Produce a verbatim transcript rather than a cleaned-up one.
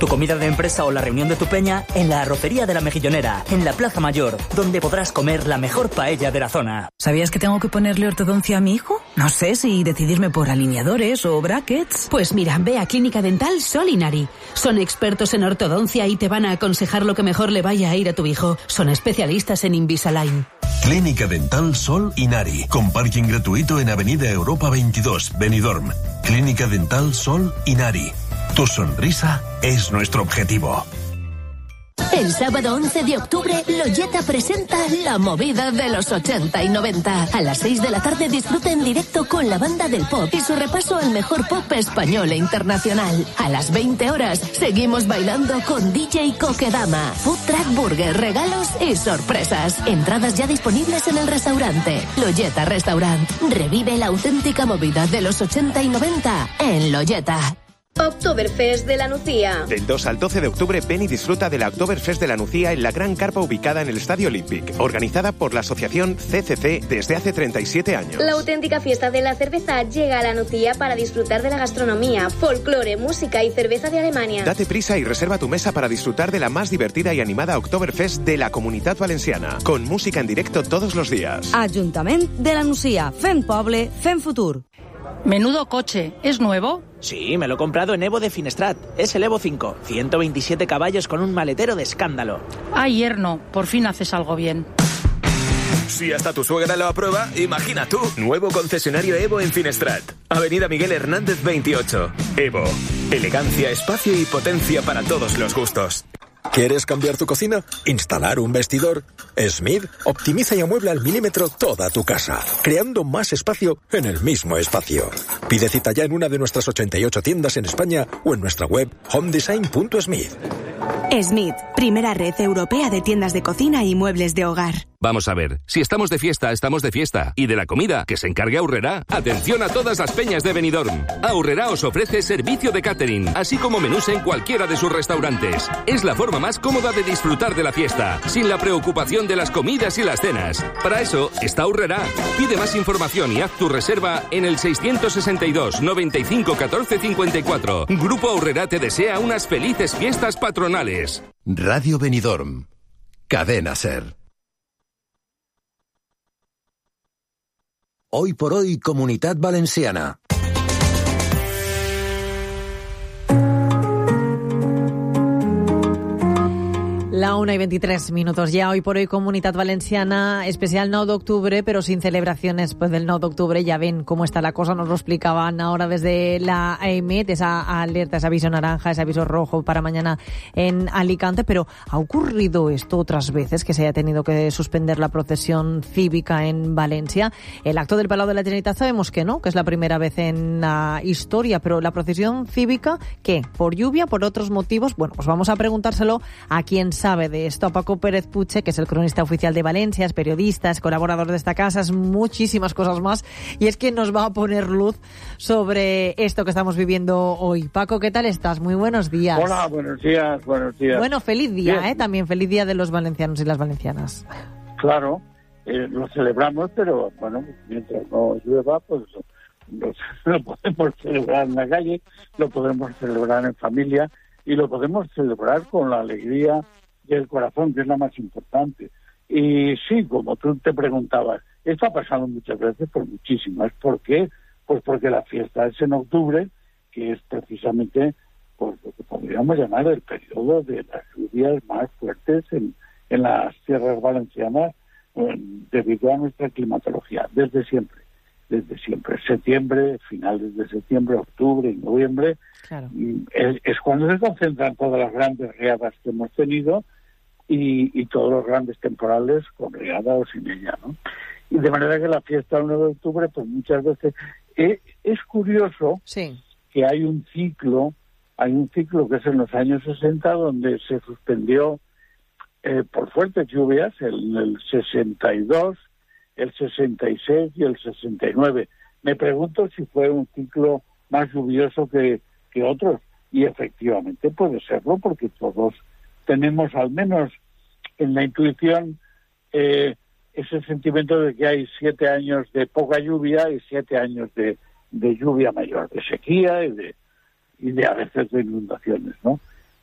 Tu comida de empresa o la reunión de tu peña en la arrocería de la Mejillonera, en la Plaza Mayor, donde podrás comer la mejor paella de la zona. ¿Sabías que tengo que ponerle ortodoncia a mi hijo? No sé si decidirme por alineadores o brackets. Pues mira, ve a Clínica Dental Sol Inari. Son expertos en ortodoncia y te van a aconsejar lo que mejor le vaya a ir a tu hijo. Son especialistas en Invisalign. Clínica Dental Sol Inari, con parking gratuito en Avenida Europa veintidós, Benidorm. Clínica Dental Sol Inari. Tu sonrisa es nuestro objetivo. El sábado once de octubre, Loyeta presenta La Movida de los ochenta y noventa. A las seis de la tarde disfruta en directo con la banda del pop y su repaso al mejor pop español e internacional. A las veinte horas, seguimos bailando con D J Coquedama, Food Truck Burger, regalos y sorpresas. Entradas ya disponibles en el restaurante. Loyeta Restaurant. Revive la auténtica movida de los ochenta y noventa en Loyeta. Oktoberfest de la Nucía. Del dos al doce de octubre, ven y disfruta de la Oktoberfest de la Nucía en la gran carpa ubicada en el Estadio Olympic, organizada por la asociación C C C desde hace treinta y siete años. La auténtica fiesta de la cerveza llega a la Nucía para disfrutar de la gastronomía, folclore, música y cerveza de Alemania. Date prisa y reserva tu mesa para disfrutar de la más divertida y animada Oktoberfest de la Comunitat Valenciana, con música en directo todos los días. Ajuntament de la Nucía, fem poble, fem futur. Menudo coche, ¿es nuevo? Sí, me lo he comprado en Evo de Finestrat. Es el Evo cinco, ciento veintisiete caballos con un maletero de escándalo. Ay, yerno, por fin haces algo bien. Si hasta tu suegra lo aprueba, imagina tú. Nuevo concesionario Evo en Finestrat. Avenida Miguel Hernández veintiocho. Evo. Elegancia, espacio y potencia para todos los gustos. ¿Quieres cambiar tu cocina? ¿Instalar un vestidor? Smith optimiza y amuebla al milímetro toda tu casa, creando más espacio en el mismo espacio. Pide cita ya en una de nuestras ochenta y ocho tiendas en España o en nuestra web home design punto smith. Smith, primera red europea de tiendas de cocina y muebles de hogar. Vamos a ver, si estamos de fiesta, estamos de fiesta. Y de la comida, que se encargue Aurrerá. Atención a todas las peñas de Benidorm. Aurrerá os ofrece servicio de catering, así como menús en cualquiera de sus restaurantes. Es la forma más cómoda de disfrutar de la fiesta, sin la preocupación de las comidas y las cenas. Para eso está Aurrerá. Pide más información y haz tu reserva en el seiscientos sesenta y dos, noventa y cinco, catorce cincuenta y cuatro. Grupo Aurrerá te desea unas felices fiestas patronales. Radio Benidorm. Cadena Ser. Hoy por hoy, Comunitat Valenciana. La una y veintitrés minutos ya. Hoy por hoy, Comunitat Valenciana, especial nueve de octubre, pero sin celebraciones pues del nueve de octubre. Ya ven cómo está la cosa, nos lo explicaban ahora desde la A E M E T, esa alerta, ese aviso naranja, ese aviso rojo para mañana en Alicante. Pero ¿ha ocurrido esto otras veces, que se haya tenido que suspender la procesión cívica en Valencia? El acto del Palau de la Generalitat sabemos que no, que es la primera vez en la historia, pero la procesión cívica, ¿qué? ¿Por lluvia? ¿Por otros motivos? Bueno, pues vamos a preguntárselo a quien sabe de esto, a Paco Pérez Puche, que es el cronista oficial de Valencia, es periodista, es colaborador de esta casa, es muchísimas cosas más, y es quien nos va a poner luz sobre esto que estamos viviendo hoy. Paco, ¿qué tal estás? Muy buenos días. Hola, buenos días, buenos días. Bueno, feliz día, Bien. ¿eh? También feliz día de los valencianos y las valencianas. Claro, eh, lo celebramos, pero bueno, mientras no llueva, pues lo, lo podemos celebrar en la calle, lo podemos celebrar en familia y lo podemos celebrar con la alegría del corazón, que es la más importante. Y sí, como tú te preguntabas, esto ha pasado muchas veces por muchísimas. ¿Por qué? Pues porque la fiesta es en octubre, que es precisamente pues, lo que podríamos llamar el periodo de las lluvias más fuertes en, en las tierras valencianas, eh, debido a nuestra climatología, desde siempre. Desde siempre. Septiembre, finales de septiembre, octubre y noviembre, claro. es, es cuando se concentran todas las grandes riadas que hemos tenido y, y todos los grandes temporales con riada o sin ella, ¿no? Y de manera que la fiesta del nueve de octubre, pues muchas veces eh, es curioso sí. que hay un ciclo, hay un ciclo que es en los años sesenta, donde se suspendió eh, por fuertes lluvias, en el sesenta y dos, el sesenta y seis y el sesenta y nueve. Me pregunto si fue un ciclo más lluvioso que, que otros, y efectivamente puede serlo, porque todos tenemos al menos en la intuición eh, ese sentimiento de que hay siete años de poca lluvia y siete años de, de lluvia mayor, de sequía y de, y de a veces de inundaciones, ¿no?